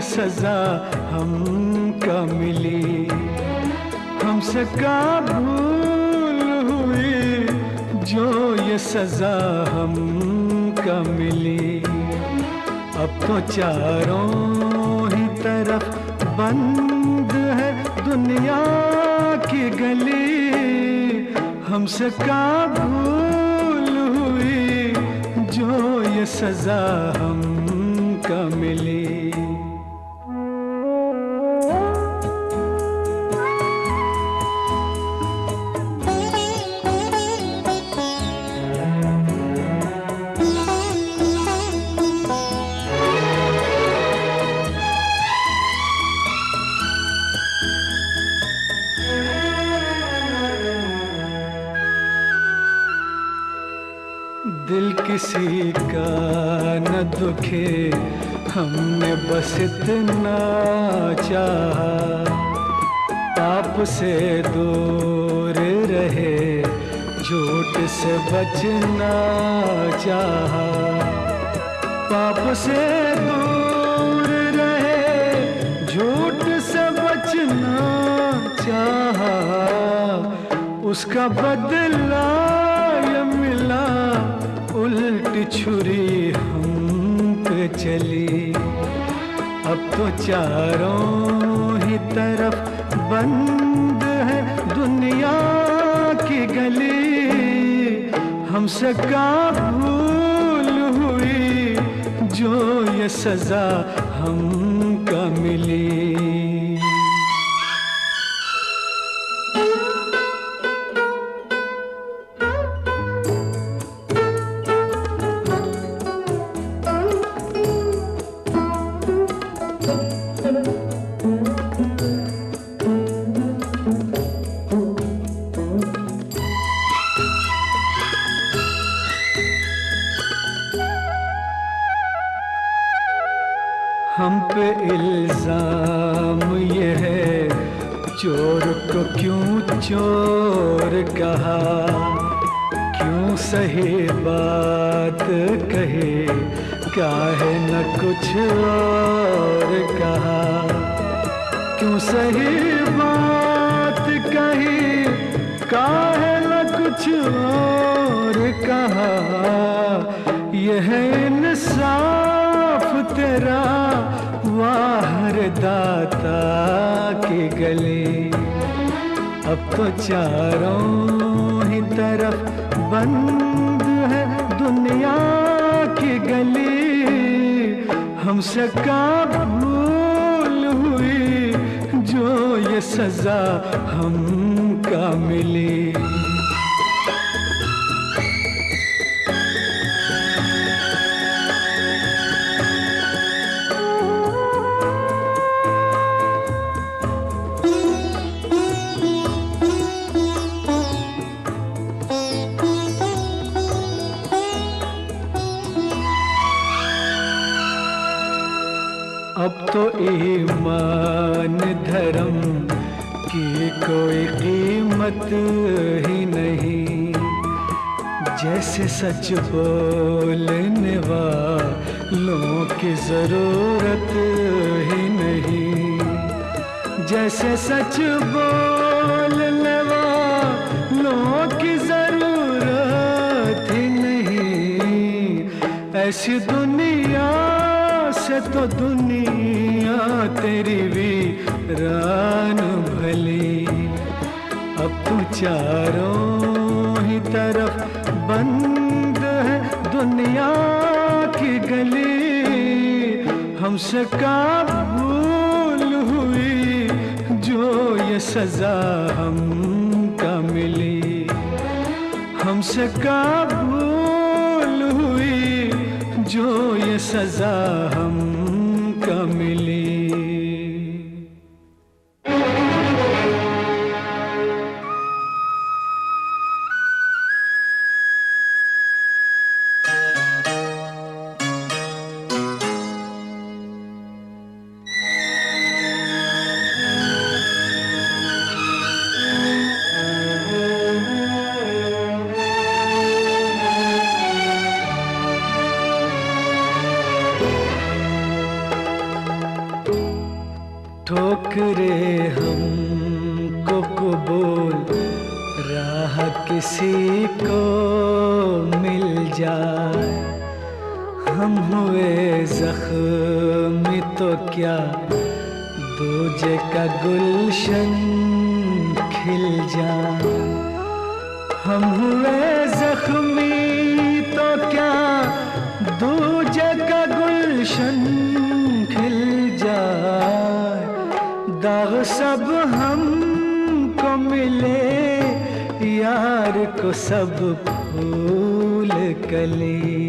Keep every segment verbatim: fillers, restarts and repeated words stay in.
सजा हमका मिली, हमसे का भूल हुई जो ये सजा हमका मिली। अब तो चारों ही तरफ बंद है दुनिया की गली, हमसे का भूल हुई जो ये सजा हमका मिली। दिल किसी का न दुखे, हमने बस इतना चाहा, पाप से दूर रहे, झूठ से बचना चाहा। पाप से दूर रहे, झूठ से बचना चाहा, उसका बदला ये मिला, उल्टी छुरी हम पे चली। अब तो चारों ही तरफ बंद है दुनिया की गली, हमसे का भूल हुई जो ये सजा हमका मिली। हम पे इल्जाम ये है, चोर को क्यों चोर कहा, क्यों सही बात कहे, काहे न कुछ और कहा। क्यों सही बात कही, काहे न कुछ और कहा। यह इंसाफ तेरा वाहर दाता की गली। अब तो चारों ही तरफ बंद है दुनिया की गली, हमसे का भूल हुई जो ये सजा हमका मिली। अब तो ईमान धर्म की कोई कीमत ही नहीं, जैसे सच बोलने वालों की जरूरत ही नहीं। जैसे सच बोलने वालों की जरूरत ही नहीं, ऐसी दुनिया से तो दुनिया तेरी वीरान भली। अब तो चारों ही तरफ बंद है दुनिया की गली, हमसे का भूल हुई जो ये सजा हमका मिली। हमसे का भूल हुई जो ये सजा हमका मिली। ठोकरे हमको कबूल राह किसी को मिल जाए, हम हुए जख्मी तो क्या दूजे का गुलशन खिल जाए। हम हुए जख्मी तो क्या दूजे का गुलशन खिल जाए। दाग सब हमको मिले यार को सब फूल कली।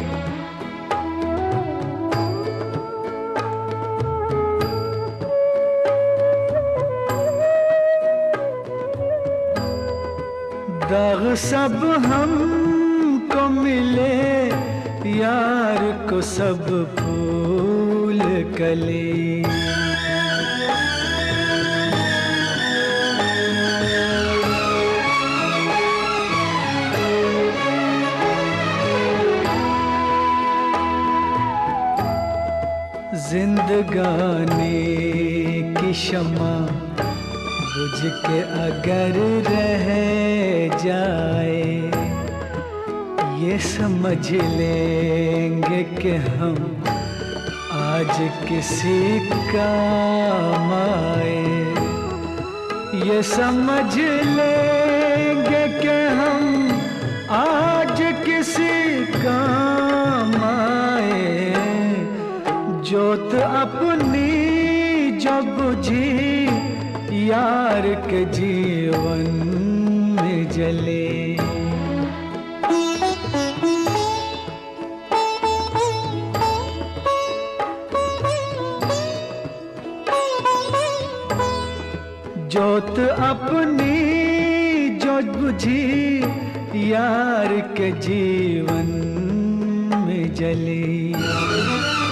दाग सब हमको मिले यार को सब फूल कली। जिंदगानी की शमा बुझ के अगर रह जाए, ये समझ लेंगे कि हम आज किसी काम आए। ये समझ लेंगे कि हम आज किसी काम आए। जोत अपनी जो बुझी यार के जीवन में जले। जोत अपनी जो बुझी यार के जीवन में जली।